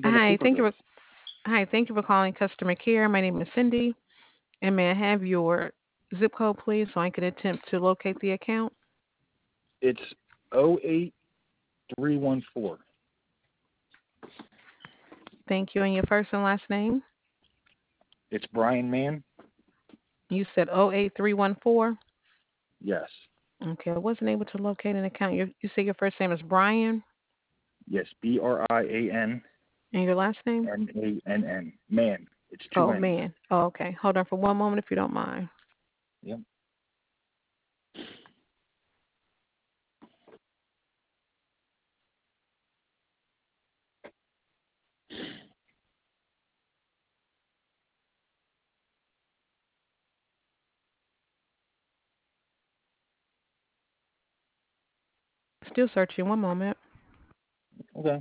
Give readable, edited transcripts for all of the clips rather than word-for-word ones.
Linda Hi, Paper Goods. thank you for calling customer care. My name is Cindy, and may I have your zip code, please, so I can attempt to locate the account? It's 08314. Thank you, and your first and last name? It's Brian Mann. You said 08314. Yes. Okay, I wasn't able to locate an account. You said your first name is Brian, Yes. Brian and your last name? Mann. Man. It's two Oh, N's. man. Oh, okay. Hold on for one moment if you don't mind. Yep. Still searching. One moment. Okay.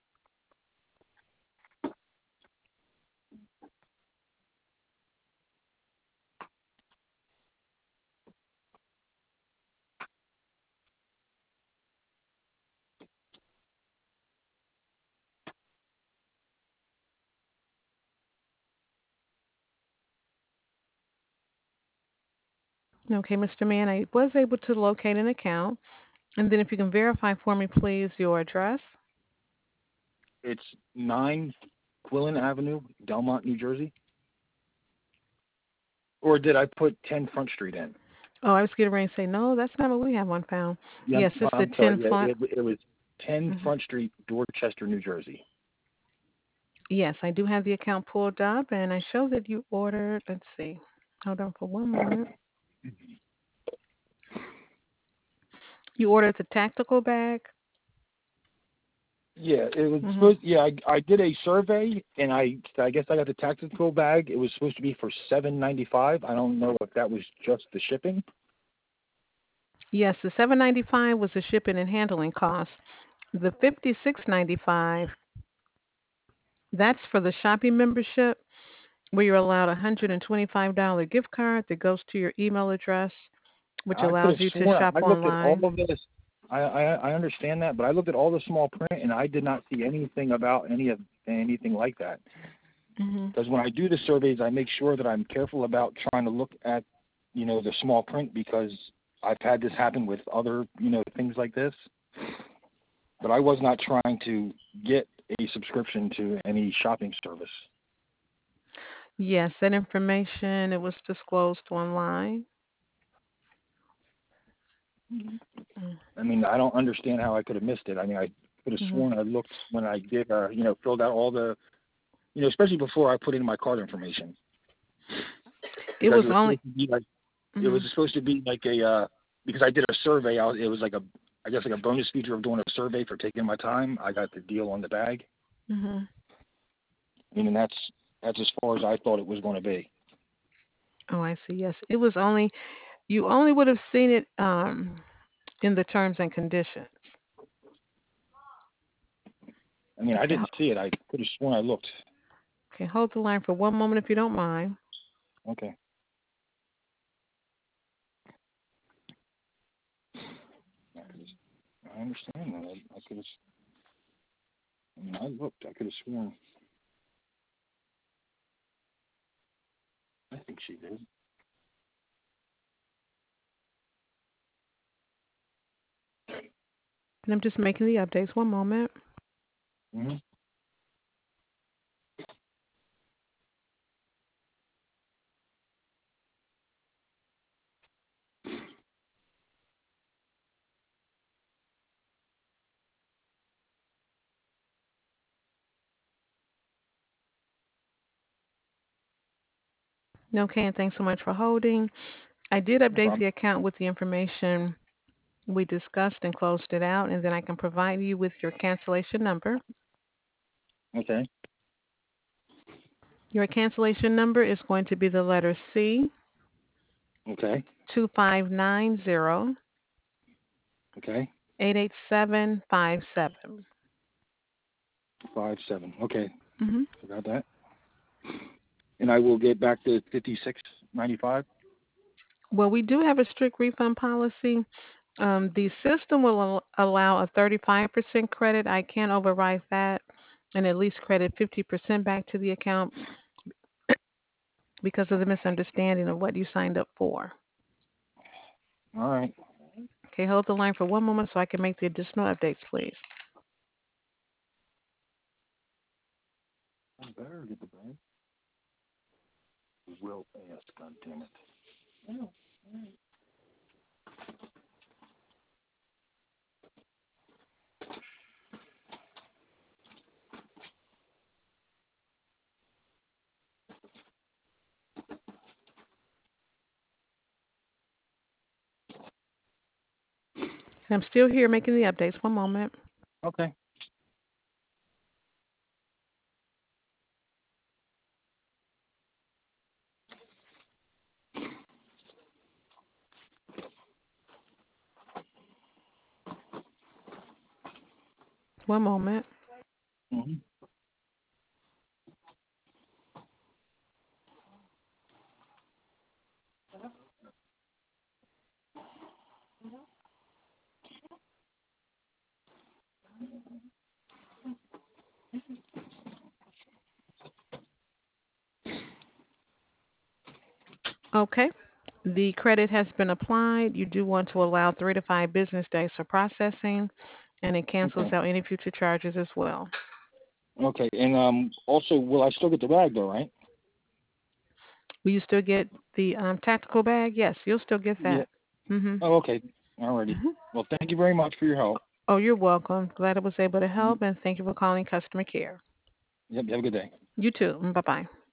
Okay, Mr. Man, I was able to locate an account. And then if you can verify for me, please, your address. It's 9 Quillen Avenue, Delmont, New Jersey. Or did I put 10 Front Street in? Oh, I was getting ready to say, no, that's not what we have on file. Yeah, Yes, it's the I'm sorry. 10 Yeah, font. it was 10 Hmm. Front Street, Dorchester, New Jersey. Yes, I do have the account pulled up, and I show that you ordered. Let's see. Hold on for one moment. You ordered the tactical bag. Yeah, it was Hmm. supposed. Yeah, I did a survey, and I guess I got the tactical bag. It was supposed to be for $7.95. I don't know if that was just the shipping. Yes, the 7.95 was the shipping and handling cost. The 56.95, that's for the shopping membership, where you're allowed a $125 gift card that goes to your email address, which I could allows have you to sworn shop I looked at all online. of this. I understand that, but I looked at all the small print, and I did not see anything about anything like that. Hmm. Because when I do the surveys, I make sure that I'm careful about trying to look at, the small print because I've had this happen with other, things like this. But I was not trying to get a subscription to any shopping service. Yes, that information, it was disclosed online. I mean, I don't understand how I could have missed it. I mean, I could have Mm-hmm. sworn I looked when I did, filled out all the, especially before I put in my card information, It because was only. it Hmm. was supposed to be like because I did a survey. It was like I guess like a bonus feature of doing a survey for taking my time. I got the deal on the bag. Hmm. I mean, and that's as far as I thought it was going to be. Oh, I see. Yes, it was only. You only would have seen it in the terms and conditions. I mean, I Okay. didn't see it. I could have sworn I looked. Okay. Hold the line for one moment if you don't mind. Okay. I understand that. I could have. I mean, I looked. I could have sworn. I think she did. And I'm just making the updates. One moment. Hmm. Okay. And thanks so much for holding. I did No update problem. the account with the information we discussed and closed it out, and then I can provide you with your cancellation number. Okay. Your cancellation number is going to be the letter C Okay. 2590 Okay. 88757. 5-7. Okay. Mm-hmm. Forgot that. And I will get back to 56.95. Well, we do have a strict refund policy. The system will allow a 35% credit. I can't override that. and at least credit 50% back to the account because of the misunderstanding of what you signed up for. All right. Okay, hold the line for one moment so I can make the additional updates, please. I better get the bag. Will ask, God damn it. Oh. I'm still here making the updates. One moment. Okay. One moment. Mm-hmm. Okay. The credit has been applied. You do want to allow 3 to 5 business days for processing, and it cancels Okay. out any future charges as well. Okay. And also, will I still get the bag though, right? Will you still get the tactical bag? Yes, you'll still get Yeah. that. Mhm. Oh, okay. Alrighty. Mhm. Well, thank you very much for your help. Oh, you're welcome. Glad I was able to help, and thank you for calling customer care. Yep. Have a good day. You too. Bye bye.